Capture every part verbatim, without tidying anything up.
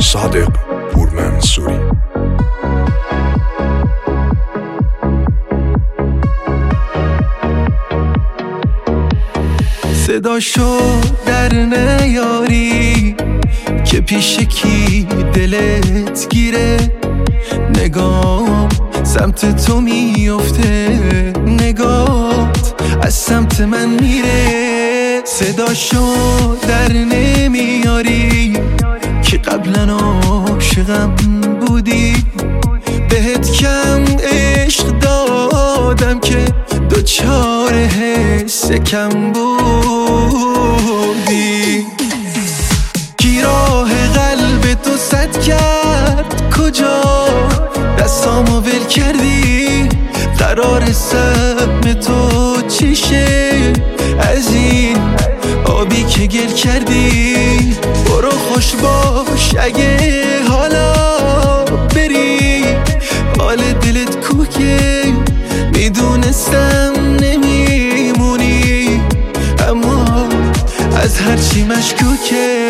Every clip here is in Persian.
صادق پورمنصوری. صداشو در نیاری که پیش کی دلت گیره، نگام سمت تو میفته، نگات از سمت من میره. صداشو در نمیاری که قبلا عاشقم بودی، بهت کم عشق دادم که دوچار حس کم بودی. کی راه قلب تو سد کرد کجا، دستامو ول کردی، قرار سهم تو چیشه از این آبی که گل کردی. برو خوش باش اگه حالا بری، حال دلت کوکه میدونستم نمیمونی، اما از هرچی مشکوکه.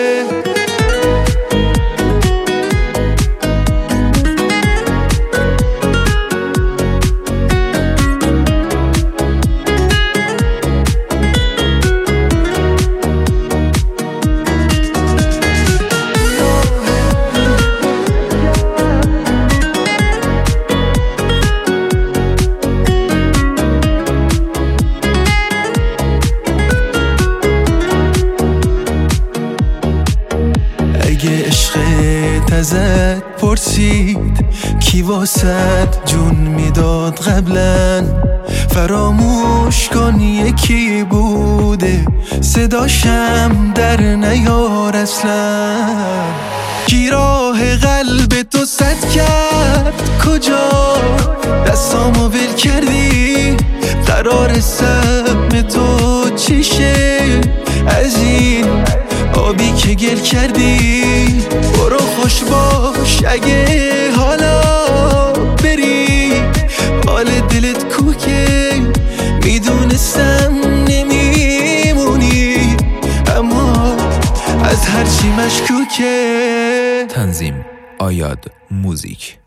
اگه عشقت ازت پرسید کی واسد جون میداد قبلا، فراموش کن یکی بوده، صداشم در نیار اصلا. کی راه قلب تو سد کرد کجا، دستامو ول کردی، قرار سهم تو چیشه از این آبی که گل کردی. برو خوش باش اگه حالا بری، حال دلت کوکه میدونستم نمیمونی، اما از هرچی مشکوکه. تنظیم آیاد موزیک.